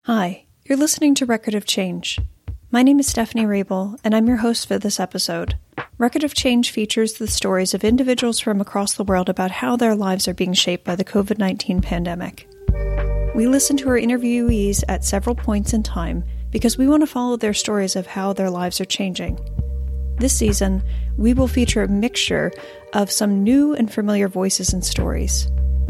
Hi, you're listening to Record of Change. My name is Stephanie Rabel, and I'm your host for this episode. Record of Change features the stories of individuals from across the world about how their lives are being shaped by the COVID-19 pandemic. We listen to our interviewees at several points in time because we want to follow their stories of how their lives are changing. This season, we will feature a mixture of some new and familiar voices and stories.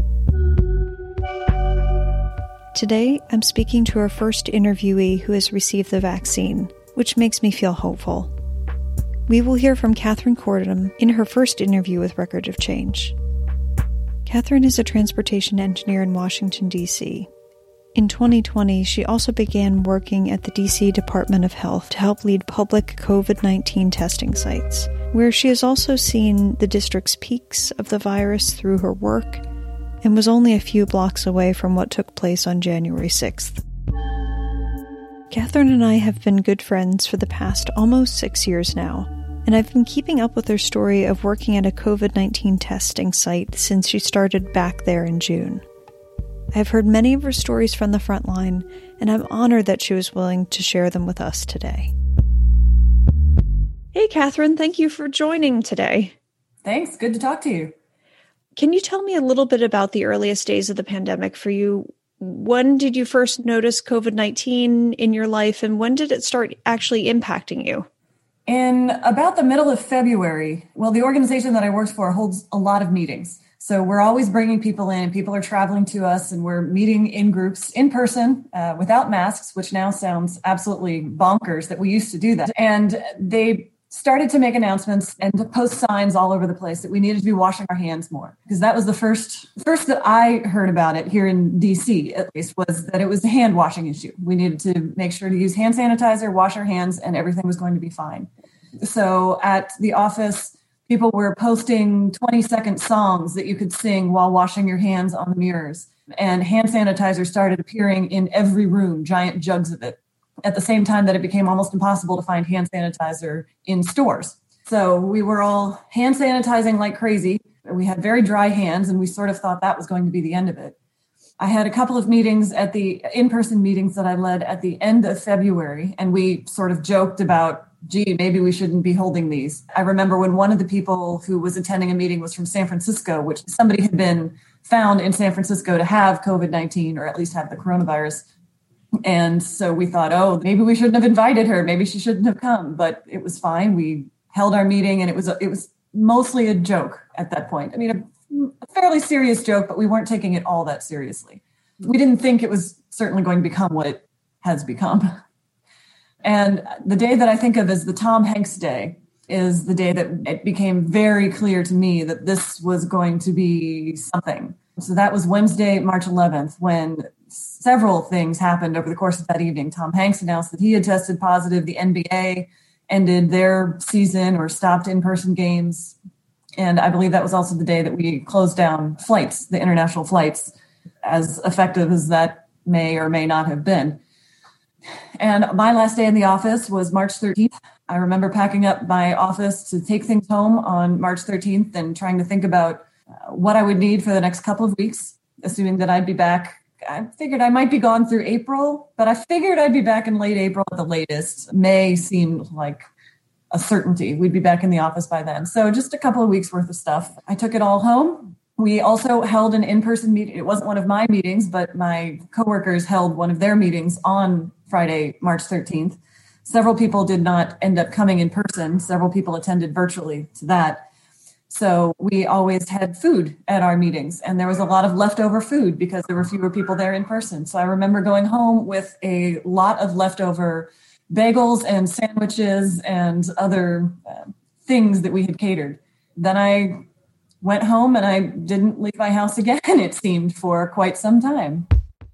Today, I'm speaking to our first interviewee who has received the vaccine, which makes me feel hopeful. We will hear from Catherine Cordham in her first interview with Record of Change. Catherine is a transportation engineer in Washington, D.C. In 2020, she also began working at the D.C. Department of Health to help lead public COVID-19 testing sites, where she has also seen the district's peaks of the virus through her work and was only a few blocks away from what took place on January 6th. Catherine and I have been good friends for the past almost 6 years now, and I've been keeping up with her story of working at a COVID-19 testing site since she started back there in June. I've heard many of her stories from the front line, and I'm honored that she was willing to share them with us today. Hey, Catherine, thank you for joining today. Thanks. Good to talk to you. Can you tell me a little bit about the earliest days of the pandemic for you? When did you first notice COVID-19 in your life, and when did it start actually impacting you? In about the middle of February, the organization that I work for holds a lot of meetings. So we're always bringing people in. People are traveling to us, and we're meeting in groups, in person, without masks, which now sounds absolutely bonkers that we used to do that. And they started to make announcements and to post signs all over the place that we needed to be washing our hands more. Because that was the first that I heard about it here in DC, at least, was that it was a hand washing issue. We needed to make sure to use hand sanitizer, wash our hands, and everything was going to be fine. So at the office, people were posting 20-second songs that you could sing while washing your hands on the mirrors. And hand sanitizer started appearing in every room, giant jugs of it, at the same time that it became almost impossible to find hand sanitizer in stores. So we were all hand sanitizing like crazy. We had very dry hands, and we sort of thought that was going to be the end of it. I had a couple of meetings at the in-person meetings that I led at the end of February, and we sort of joked about, gee, maybe we shouldn't be holding these. I remember when one of the people who was attending a meeting was from San Francisco, which somebody had been found in San Francisco to have COVID-19, or at least have the coronavirus. And so we thought, maybe we shouldn't have invited her. Maybe she shouldn't have come, but it was fine. We held our meeting, and it was mostly a joke at that point. I mean, a fairly serious joke, but we weren't taking it all that seriously. We didn't think it was certainly going to become what it has become. And the day that I think of as the Tom Hanks day is the day that it became very clear to me that this was going to be something. So that was Wednesday, March 11th, when several things happened over the course of that evening. Tom Hanks announced that he had tested positive. The NBA ended their season or stopped in-person games. And I believe that was also the day that we closed down flights, the international flights, as effective as that may or may not have been. And my last day in the office was March 13th. I remember packing up my office to take things home on March 13th and trying to think about what I would need for the next couple of weeks, assuming that I'd be back. I figured I might be gone through April, but I figured I'd be back in late April at the latest. May seemed like a certainty. We'd be back in the office by then. So just a couple of weeks worth of stuff. I took it all home. We also held an in-person meeting. It wasn't one of my meetings, but my coworkers held one of their meetings on Friday, March 13th. Several people did not end up coming in person. Several people attended virtually to that. So we always had food at our meetings, and there was a lot of leftover food because there were fewer people there in person. So I remember going home with a lot of leftover bagels and sandwiches and other things that we had catered. Then I went home and I didn't leave my house again, it seemed, for quite some time.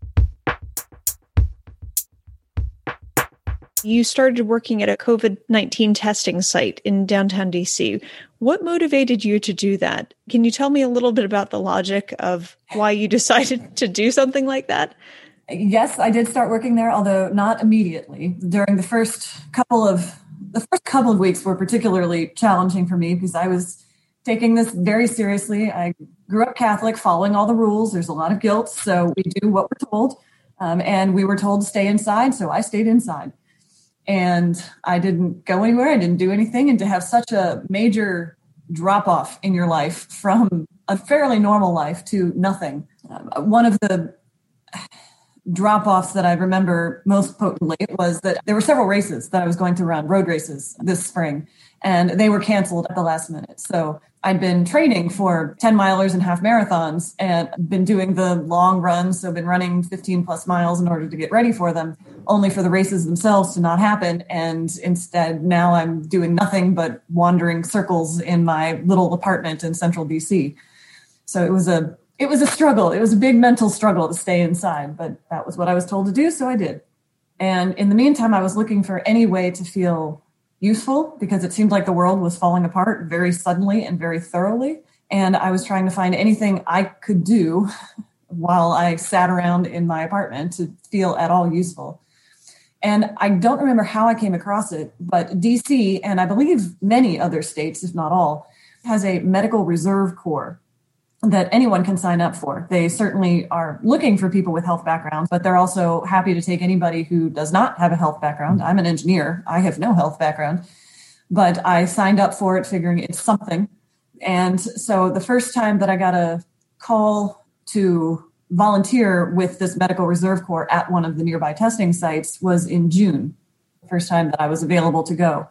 You started working at a COVID-19 testing site in downtown DC. What motivated you to do that? Can you tell me a little bit about the logic of why you decided to do something like that? Yes, I did start working there, although not immediately. During the first couple of weeks were particularly challenging for me because I was taking this very seriously. I grew up Catholic, following all the rules. There's a lot of guilt, so we do what we're told. And we were told to stay inside. So I stayed inside and I didn't go anywhere. I didn't do anything. And to have such a major drop off in your life from a fairly normal life to nothing. One of the drop-offs that I remember most potently was that there were several races that I was going to run, road races this spring, and they were canceled at the last minute. So I'd been training for 10 milers and half marathons and been doing the long runs. So I've been running 15 plus miles in order to get ready for them, only for the races themselves to not happen. And instead now I'm doing nothing but wandering circles in my little apartment in central DC. So it was a struggle. It was a big mental struggle to stay inside, but that was what I was told to do. So I did. And in the meantime, I was looking for any way to feel useful because it seemed like the world was falling apart very suddenly and very thoroughly. And I was trying to find anything I could do while I sat around in my apartment to feel at all useful. And I don't remember how I came across it, but DC, and I believe many other states, if not all, has a medical reserve corps that anyone can sign up for. They certainly are looking for people with health backgrounds, but they're also happy to take anybody who does not have a health background. I'm an engineer. I have no health background, but I signed up for it figuring it's something. And so the first time that I got a call to volunteer with this medical reserve corps at one of the nearby testing sites was in June, the first time that I was available to go.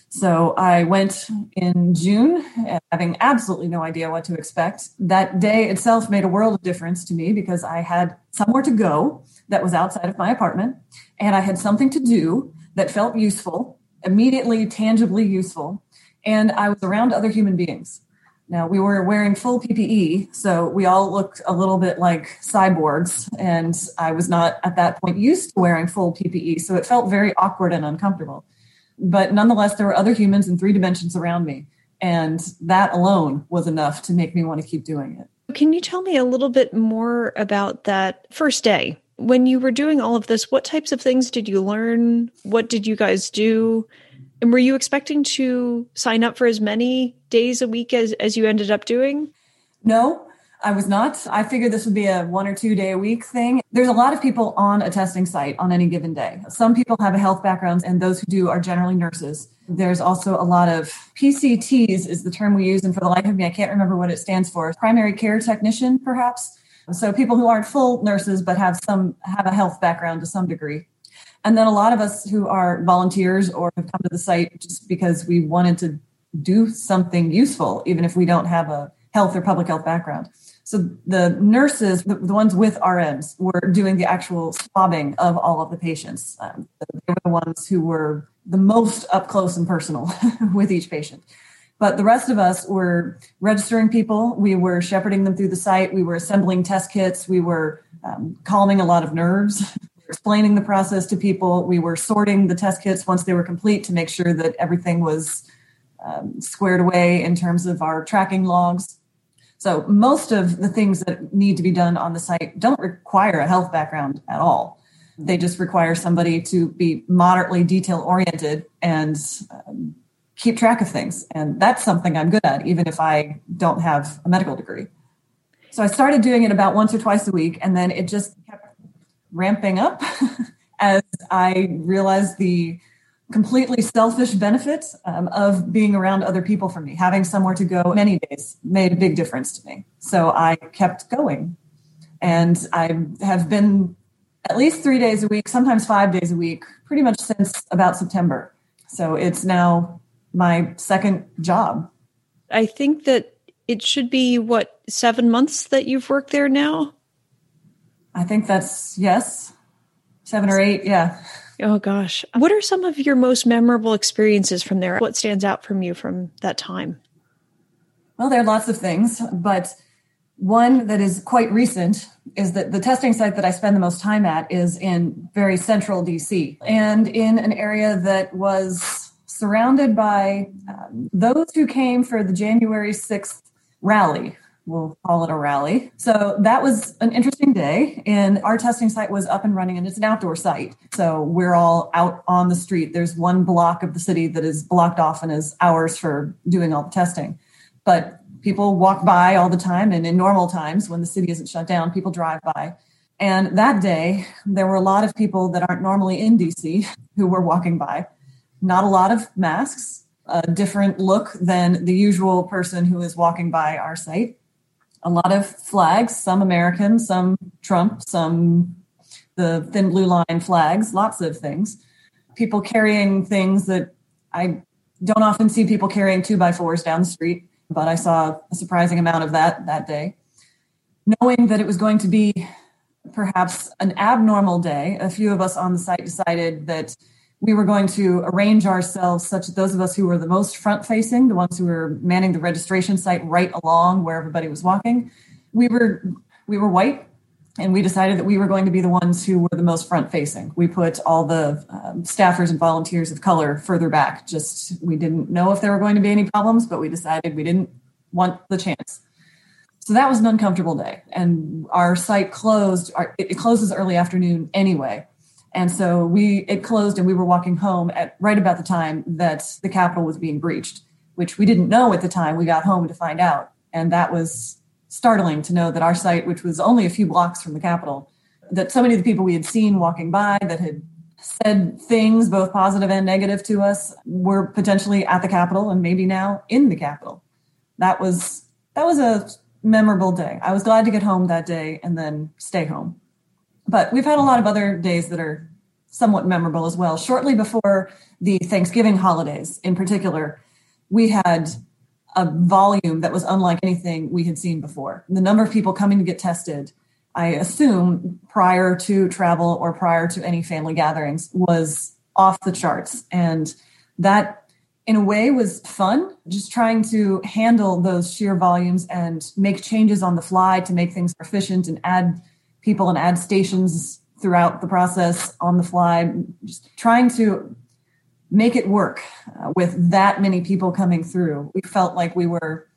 So I went in June, having absolutely no idea what to expect. That day itself made a world of difference to me because I had somewhere to go that was outside of my apartment, and I had something to do that felt useful, immediately, tangibly useful, and I was around other human beings. Now, we were wearing full PPE, so we all looked a little bit like cyborgs, and I was not at that point used to wearing full PPE, so it felt very awkward and uncomfortable. But nonetheless, there were other humans in 3 dimensions around me. And that alone was enough to make me want to keep doing it. Can you tell me a little bit more about that first day? When you were doing all of this, what types of things did you learn? What did you guys do? And were you expecting to sign up for as many days a week as you ended up doing? No, I was not. I figured this would be a 1 or 2 day a week thing. There's a lot of people on a testing site on any given day. Some people have a health background, and those who do are generally nurses. There's also a lot of PCTs is the term we use. And for the life of me, I can't remember what it stands for. Primary care technician, perhaps. So people who aren't full nurses, but have a health background to some degree. And then a lot of us who are volunteers or have come to the site just because we wanted to do something useful, even if we don't have a health or public health background. So the nurses, the ones with RNs, were doing the actual swabbing of all of the patients. They were the ones who were the most up close and personal with each patient. But the rest of us were registering people. We were shepherding them through the site. We were assembling test kits. We were calming a lot of nerves, explaining the process to people. We were sorting the test kits once they were complete to make sure that everything was squared away in terms of our tracking logs. So most of the things that need to be done on the site don't require a health background at all. They just require somebody to be moderately detail-oriented and keep track of things. And that's something I'm good at, even if I don't have a medical degree. So I started doing it about once or twice a week, and then it just kept ramping up as I realized the completely selfish benefits of being around other people for me. Having somewhere to go many days made a big difference to me. So I kept going. And I have been at least 3 days a week, sometimes 5 days a week, pretty much since about September. So it's now my second job. I think that it should be, 7 months that you've worked there now? I think that's, yes, 7 or 8, yeah. Oh, gosh. What are some of your most memorable experiences from there? What stands out from you from that time? Well, there are lots of things, but one that is quite recent is that the testing site that I spend the most time at is in very central DC and in an area that was surrounded by those who came for the January 6th rally. We'll call it a rally. So that was an interesting day. And our testing site was up and running, and it's an outdoor site. So we're all out on the street. There's one block of the city that is blocked off and is ours for doing all the testing. But people walk by all the time. And in normal times, when the city isn't shut down, people drive by. And that day, there were a lot of people that aren't normally in DC who were walking by. Not a lot of masks, a different look than the usual person who is walking by our site. A lot of flags, some American, some Trump, some the thin blue line flags, lots of things. People carrying things that I don't often see people carrying 2x4s down the street, but I saw a surprising amount of that day. Knowing that it was going to be perhaps an abnormal day, a few of us on the site decided that we were going to arrange ourselves such that those of us who were the most front-facing, the ones who were manning the registration site right along where everybody was walking, we were white, and we decided that we were going to be the ones who were the most front-facing. We put all the staffers and volunteers of color further back. We didn't know if there were going to be any problems, but we decided we didn't want the chance. So that was an uncomfortable day, and our site closed. It closes early afternoon anyway, and so it closed, and we were walking home at right about the time that the Capitol was being breached, which we didn't know at the time. We got home to find out, and that was startling to know that our site, which was only a few blocks from the Capitol, that so many of the people we had seen walking by that had said things both positive and negative to us were potentially at the Capitol and maybe now in the Capitol. That was a memorable day. I was glad to get home that day and then stay home. But we've had a lot of other days that are somewhat memorable as well. Shortly before the Thanksgiving holidays, in particular, we had a volume that was unlike anything we had seen before. The number of people coming to get tested, I assume prior to travel or prior to any family gatherings, was off the charts. And that in a way was fun, just trying to handle those sheer volumes and make changes on the fly to make things efficient and add people and add stations throughout the process on the fly, just trying to make it work with that many people coming through. We felt like we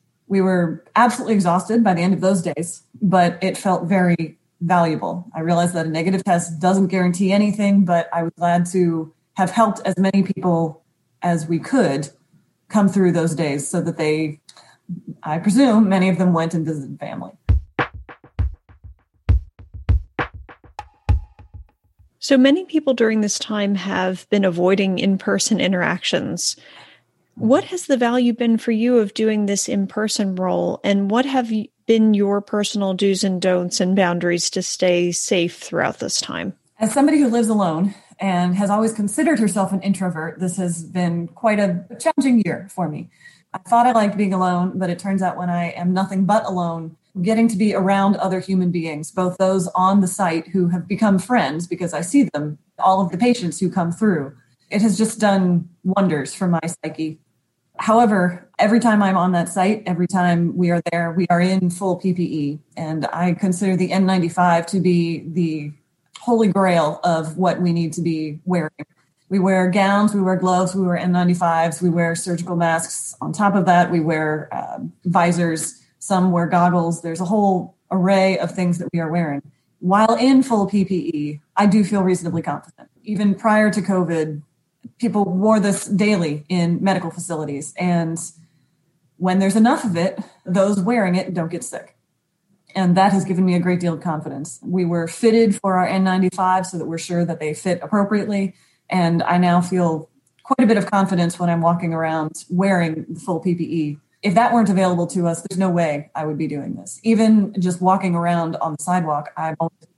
were absolutely exhausted by the end of those days, but it felt very valuable. I realized that a negative test doesn't guarantee anything, but I was glad to have helped as many people as we could come through those days so that I presume many of them went and visited family. So many people during this time have been avoiding in-person interactions. What has the value been for you of doing this in-person role, and what have been your personal do's and don'ts and boundaries to stay safe throughout this time? As somebody who lives alone and has always considered herself an introvert, this has been quite a challenging year for me. I thought I liked being alone, but it turns out when I am nothing but alone, getting to be around other human beings, both those on the site who have become friends because I see them, all of the patients who come through, it has just done wonders for my psyche. However, every time I'm on that site, every time we are there, we are in full PPE. And I consider the N95 to be the holy grail of what we need to be wearing. We wear gowns, we wear gloves, we wear N95s, we wear surgical masks. On top of that, we wear visors, some wear goggles. There's a whole array of things that we are wearing. While in full PPE, I do feel reasonably confident. Even prior to COVID, people wore this daily in medical facilities. And when there's enough of it, those wearing it don't get sick. And that has given me a great deal of confidence. We were fitted for our N95 so that we're sure that they fit appropriately. And I now feel quite a bit of confidence when I'm walking around wearing the full PPE. If that weren't available to us, there's no way I would be doing this. Even just walking around on the sidewalk, I'm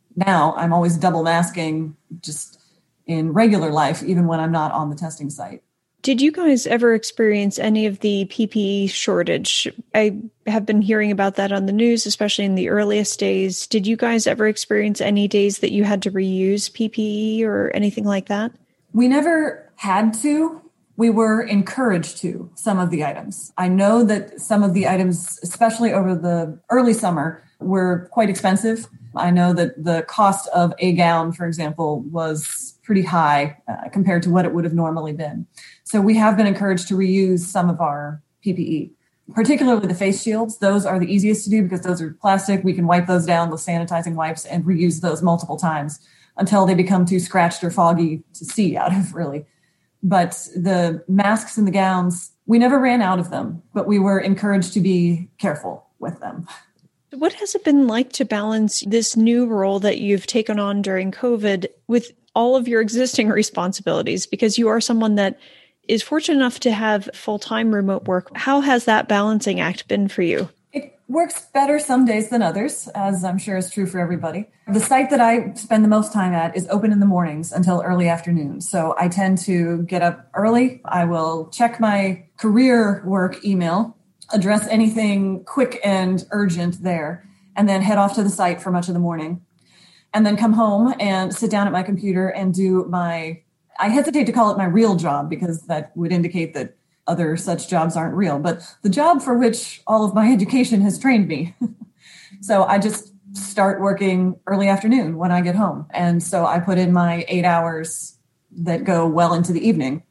always double masking just in regular life, even when I'm not on the testing site. Did you guys ever experience any of the PPE shortage? I have been hearing about that on the news, especially in the earliest days. Did you guys ever experience any days that you had to reuse PPE or anything like that? We never had to. We were encouraged to some of the items. I know that some of the items, especially over the early summer, were quite expensive. I know that the cost of a gown, for example, was pretty high compared to what it would have normally been. So we have been encouraged to reuse some of our PPE, particularly the face shields. Those are the easiest to do because those are plastic. We can wipe those down with sanitizing wipes and reuse those multiple times until they become too scratched or foggy to see out of, really. But the masks and the gowns, we never ran out of them, but we were encouraged to be careful with them. What has it been like to balance this new role that you've taken on during COVID with all of your existing responsibilities? Because you are someone that is fortunate enough to have full-time remote work. How has that balancing act been for you? It works better some days than others, as I'm sure is true for everybody. The site that I spend the most time at is open in the mornings until early afternoon. So I tend to get up early. I will check my career work email, address anything quick and urgent there, and then head off to the site for much of the morning. And then come home and sit down at my computer and do I hesitate to call it my real job because that would indicate that other such jobs aren't real, but the job for which all of my education has trained me. So I just start working early afternoon when I get home. And so I put in my 8 hours that go well into the evening.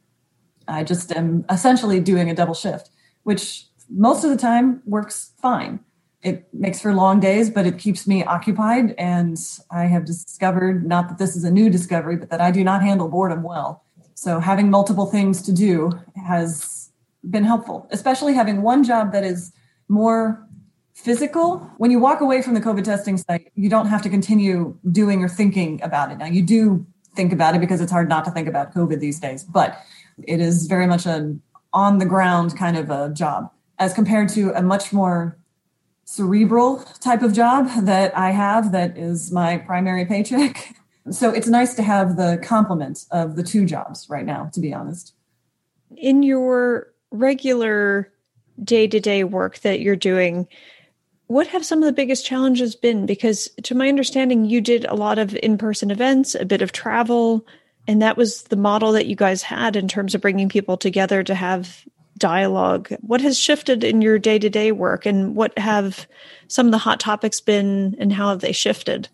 I just am essentially doing a double shift, which most of the time works fine. It makes for long days, but it keeps me occupied. And I have discovered, not that this is a new discovery, but that I do not handle boredom well. So having multiple things to do has been helpful, especially having one job that is more physical. When you walk away from the COVID testing site, you don't have to continue doing or thinking about it. Now, you do think about it because it's hard not to think about COVID these days, but it is very much an on-the-ground kind of a job as compared to a much more cerebral type of job that I have that is my primary paycheck. So it's nice to have the complement of the two jobs right now, to be honest. In your regular day-to-day work that you're doing, what have some of the biggest challenges been? Because to my understanding, you did a lot of in-person events, a bit of travel, and that was the model that you guys had in terms of bringing people together to have dialogue. What has shifted in your day-to-day work, and what have some of the hot topics been, and how have they shifted?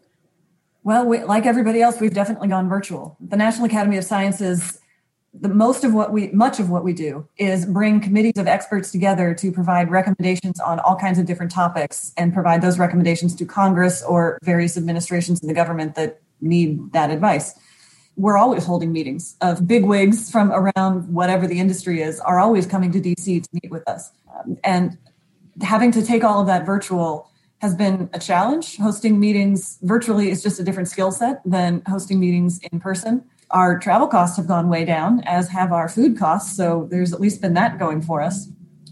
Well, like everybody else, we've definitely gone virtual. The National Academy of Sciences, much of what we do is bring committees of experts together to provide recommendations on all kinds of different topics and provide those recommendations to Congress or various administrations in the government that need that advice. We're always holding meetings of bigwigs from around whatever the industry is, are always coming to DC to meet with us. And having to take all of that virtual has been a challenge. Hosting meetings virtually is just a different skill set than hosting meetings in person. Our travel costs have gone way down, as have our food costs. So there's at least been that going for us.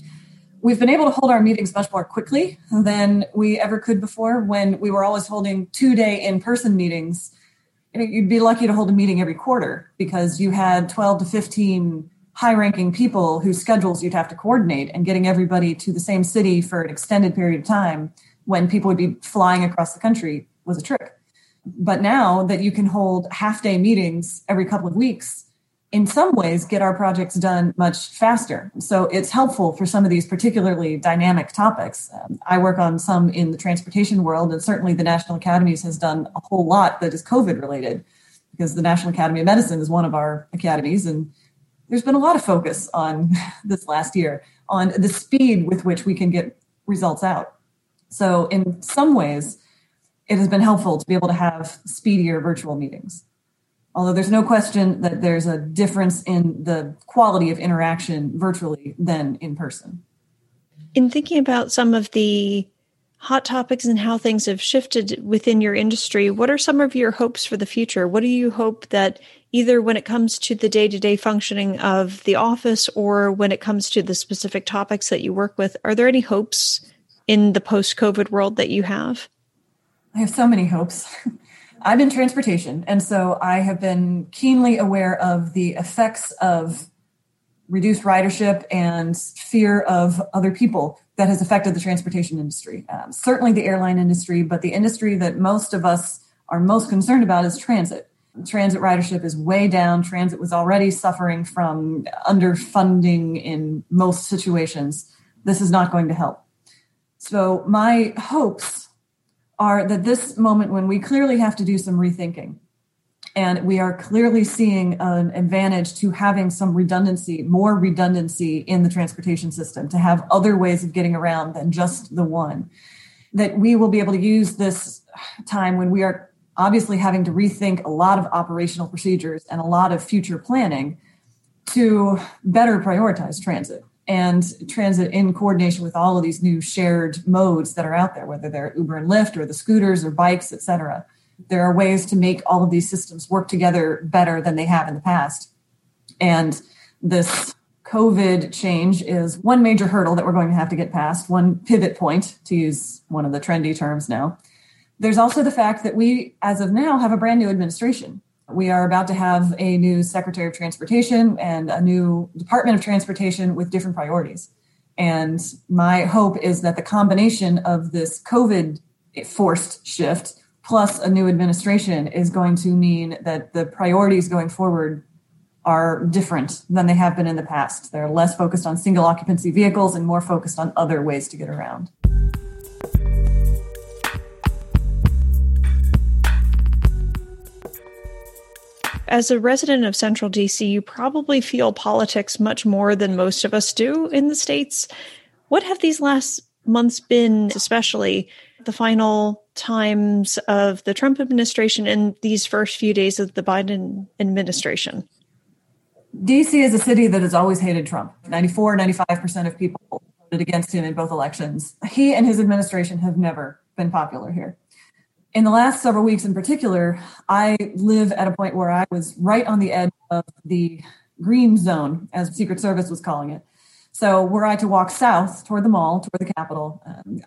We've been able to hold our meetings much more quickly than we ever could before. When we were always holding 2-day in-person meetings, you'd be lucky to hold a meeting every quarter because you had 12 to 15 high-ranking people whose schedules you'd have to coordinate, and getting everybody to the same city for an extended period of time when people would be flying across the country was a trick. But now that you can hold half-day meetings every couple of weeks, in some ways get our projects done much faster. So it's helpful for some of these particularly dynamic topics. I work on some in the transportation world, and certainly the National Academies has done a whole lot that is COVID related, because the National Academy of Medicine is one of our academies. And there's been a lot of focus on this last year on the speed with which we can get results out. So in some ways, it has been helpful to be able to have speedier virtual meetings. Although there's no question that there's a difference in the quality of interaction virtually than in person. In thinking about some of the hot topics and how things have shifted within your industry, what are some of your hopes for the future? What do you hope that either when it comes to the day-to-day functioning of the office or when it comes to the specific topics that you work with, are there any hopes in the post-COVID world that you have? I have so many hopes. I'm in transportation, and so I have been keenly aware of the effects of reduced ridership and fear of other people that has affected the transportation industry. Certainly the airline industry, but the industry that most of us are most concerned about is transit. Transit ridership is way down. Transit was already suffering from underfunding in most situations. This is not going to help. So my hopes are that this moment when we clearly have to do some rethinking, and we are clearly seeing an advantage to having some redundancy, more redundancy in the transportation system, to have other ways of getting around than just the one, that we will be able to use this time when we are obviously having to rethink a lot of operational procedures and a lot of future planning to better prioritize transit. and transit in coordination with all of these new shared modes that are out there, whether they're Uber and Lyft or the scooters or bikes, et cetera. There are ways to make all of these systems work together better than they have in the past. And this COVID change is one major hurdle that we're going to have to get past, one pivot point, to use one of the trendy terms now. There's also the fact that we, as of now, have a brand new administration. We are about to have a new Secretary of Transportation and a new Department of Transportation with different priorities. And my hope is that the combination of this COVID forced shift plus a new administration is going to mean that the priorities going forward are different than they have been in the past. They're less focused on single occupancy vehicles and more focused on other ways to get around. As a resident of Central DC, you probably feel politics much more than most of us do in the States. What have these last months been, especially the final times of the Trump administration and these first few days of the Biden administration? DC is a city that has always hated Trump. 95% of people voted against him in both elections. He and his administration have never been popular here. In the last several weeks in particular, I live at a point where I was right on the edge of the green zone, as Secret Service was calling it. So were I to walk south toward the mall, toward the Capitol,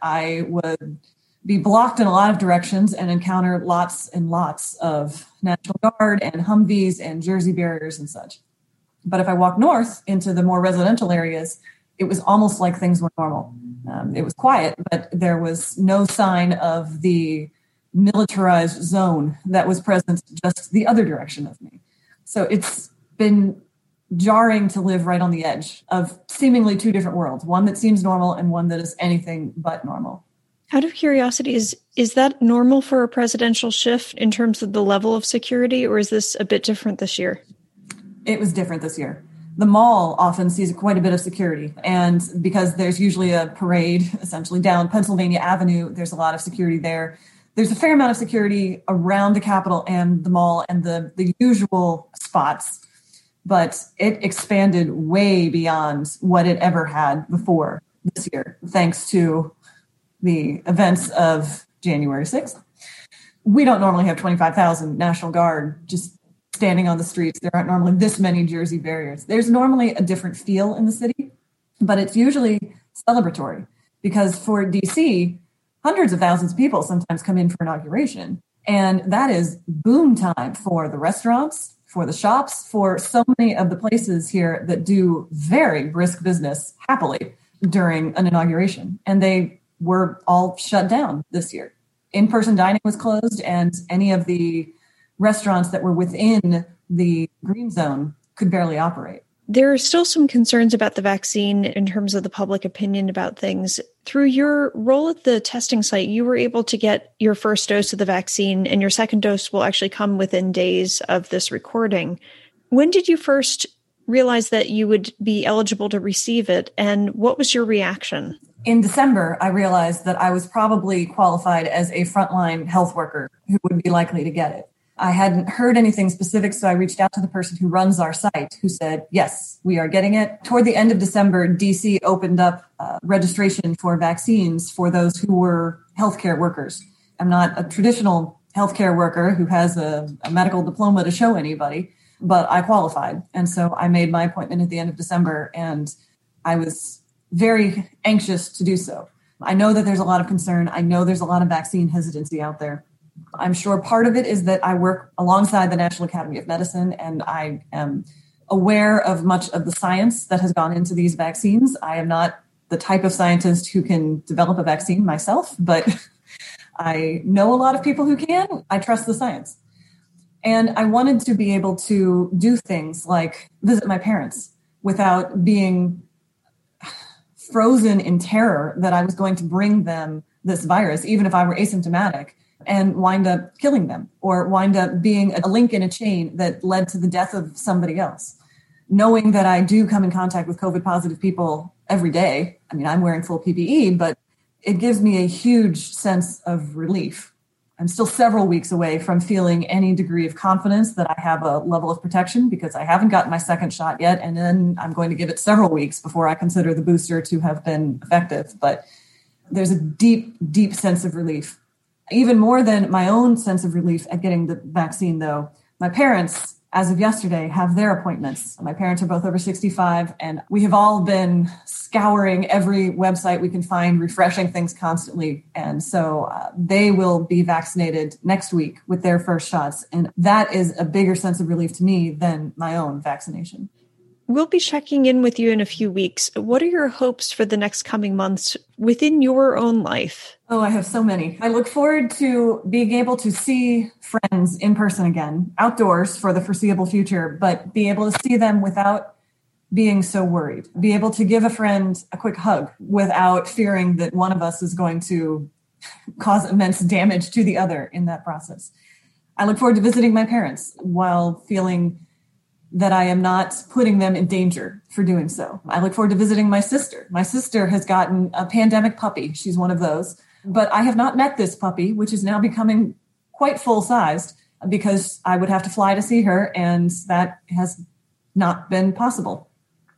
I would be blocked in a lot of directions and encounter lots and lots of National Guard and Humvees and Jersey barriers and such. But if I walk north into the more residential areas, it was almost like things were normal. It was quiet, but there was no sign of the militarized zone that was present just the other direction of me. So it's been jarring to live right on the edge of seemingly two different worlds, one that seems normal and one that is anything but normal. Out of curiosity, is that normal for a presidential shift in terms of the level of security, or is this a bit different this year? It was different this year. The mall often sees quite a bit of security, and because there's usually a parade essentially down Pennsylvania Avenue, there's a lot of security there. There's a fair amount of security around the Capitol and the mall and the usual spots, but it expanded way beyond what it ever had before this year, thanks to the events of January 6th. We don't normally have 25,000 National Guard just standing on the streets. There aren't normally this many Jersey barriers. There's normally a different feel in the city, but it's usually celebratory because for DC, hundreds of thousands of people sometimes come in for inauguration. And that is boom time for the restaurants, for the shops, for so many of the places here that do very brisk business happily during an inauguration. And they were all shut down this year. In-person dining was closed, and any of the restaurants that were within the green zone could barely operate. There are still some concerns about the vaccine in terms of the public opinion about things. Through your role at the testing site, you were able to get your first dose of the vaccine, and your second dose will actually come within days of this recording. When did you first realize that you would be eligible to receive it, and what was your reaction? In December, I realized that I was probably qualified as a frontline health worker who would be likely to get it. I hadn't heard anything specific, so I reached out to the person who runs our site, who said, yes, we are getting it. Toward the end of December, DC opened up registration for vaccines for those who were healthcare workers. I'm not a traditional healthcare worker who has a medical diploma to show anybody, but I qualified. And so I made my appointment at the end of December, and I was very anxious to do so. I know that there's a lot of concern. I know there's a lot of vaccine hesitancy out there. I'm sure part of it is that I work alongside the National Academy of Medicine, and I am aware of much of the science that has gone into these vaccines. I am not the type of scientist who can develop a vaccine myself, but I know a lot of people who can. I trust the science. And I wanted to be able to do things like visit my parents without being frozen in terror that I was going to bring them this virus, even if I were asymptomatic, and wind up killing them or wind up being a link in a chain that led to the death of somebody else. Knowing that I do come in contact with COVID positive people every day. I mean, I'm wearing full PPE, but it gives me a huge sense of relief. I'm still several weeks away from feeling any degree of confidence that I have a level of protection because I haven't gotten my second shot yet. And then I'm going to give it several weeks before I consider the booster to have been effective. But there's a deep, deep sense of relief. Even more than my own sense of relief at getting the vaccine, though, my parents, as of yesterday, have their appointments. My parents are both over 65, and we have all been scouring every website we can find, refreshing things constantly. And so they will be vaccinated next week with their first shots. And that is a bigger sense of relief to me than my own vaccination. We'll be checking in with you in a few weeks. What are your hopes for the next coming months within your own life? Oh, I have so many. I look forward to being able to see friends in person again, outdoors for the foreseeable future, but be able to see them without being so worried. Be able to give a friend a quick hug without fearing that one of us is going to cause immense damage to the other in that process. I look forward to visiting my parents while feeling that I am not putting them in danger for doing so. I look forward to visiting my sister. My sister has gotten a pandemic puppy. She's one of those. But I have not met this puppy, which is now becoming quite full-sized because I would have to fly to see her, and that has not been possible.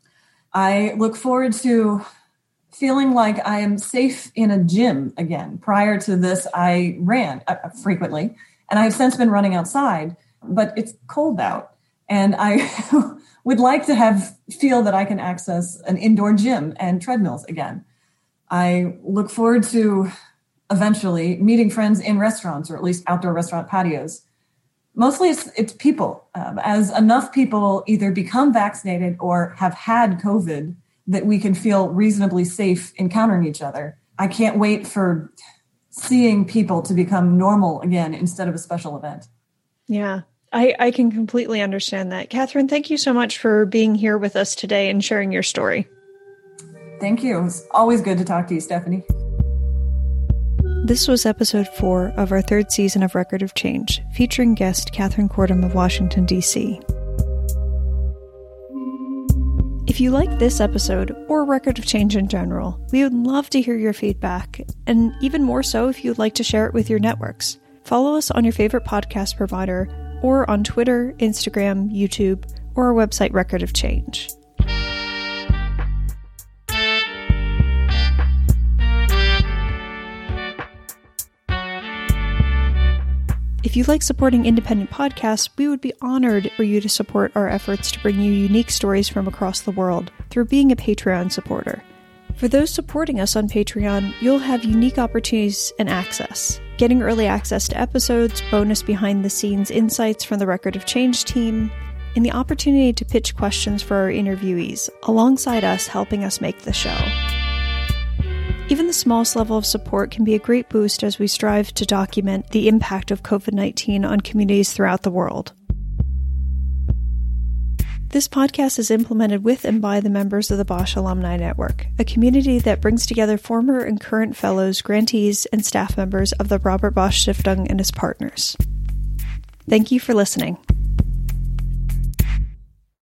I look forward to feeling like I am safe in a gym again. Prior to this, I ran frequently, and I have since been running outside, but it's cold out. And I would like to feel that I can access an indoor gym and treadmills again. I look forward to eventually meeting friends in restaurants, or at least outdoor restaurant patios. Mostly it's people. As enough people either become vaccinated or have had COVID that we can feel reasonably safe encountering each other. I can't wait for seeing people to become normal again instead of a special event. Yeah. I can completely understand that. Catherine, thank you so much for being here with us today and sharing your story. Thank you. It's always good to talk to you, Stephanie. This was episode 4 of our 3rd season of Record of Change, featuring guest Catherine Cordum of Washington, D.C. If you like this episode, or Record of Change in general, we would love to hear your feedback, and even more so if you'd like to share it with your networks. Follow us on your favorite podcast provider, or on Twitter, Instagram, YouTube, or our website, Record of Change. If you like supporting independent podcasts, we would be honored for you to support our efforts to bring you unique stories from across the world through being a Patreon supporter. For those supporting us on Patreon, you'll have unique opportunities and access. Getting early access to episodes, bonus behind-the-scenes insights from the Record of Change team, and the opportunity to pitch questions for our interviewees, alongside us helping us make the show. Even the smallest level of support can be a great boost as we strive to document the impact of COVID-19 on communities throughout the world. This podcast is implemented with and by the members of the Bosch Alumni Network, a community that brings together former and current fellows, grantees, and staff members of the Robert Bosch Stiftung and his partners. Thank you for listening.